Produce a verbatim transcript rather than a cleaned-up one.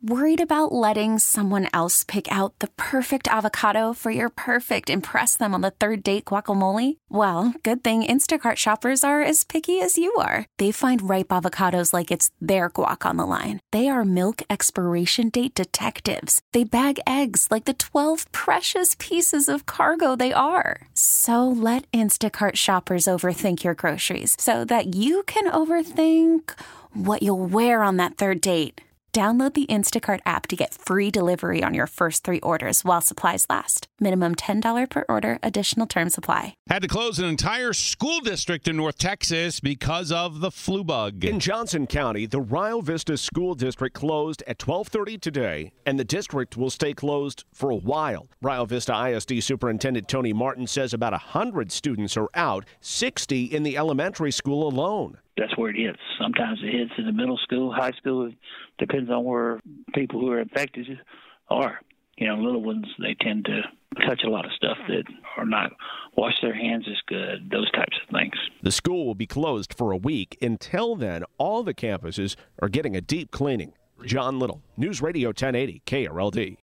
Worried about letting someone else pick out the perfect avocado for your perfect impress them on the third date guacamole? Well, good thing Instacart shoppers are as picky as you are. They find ripe avocados like it's their guac on the line. They are milk expiration date detectives. They bag eggs like the twelve precious pieces of cargo they are. So let Instacart shoppers overthink your groceries so that you can overthink what you'll wear on that third date. Download the Instacart app to get free delivery on your first three orders while supplies last. Minimum ten dollars per order. Additional terms apply. Had to close an entire school district in North Texas because of the flu bug. In Johnson County, the Rio Vista School District closed at twelve thirty today, and the district will stay closed for a while. Rio Vista I S D Superintendent Tony Martin says about one hundred students are out, sixty in the elementary school alone. That's where it hits. Sometimes it hits in the middle school, high school. It depends on where people who are infected are. You know, little ones, they tend to touch a lot of stuff that are not wash their hands as good, those types of things. The school will be closed for a week. Until then, all the campuses are getting a deep cleaning. John Little, News Radio ten eighty K R L D.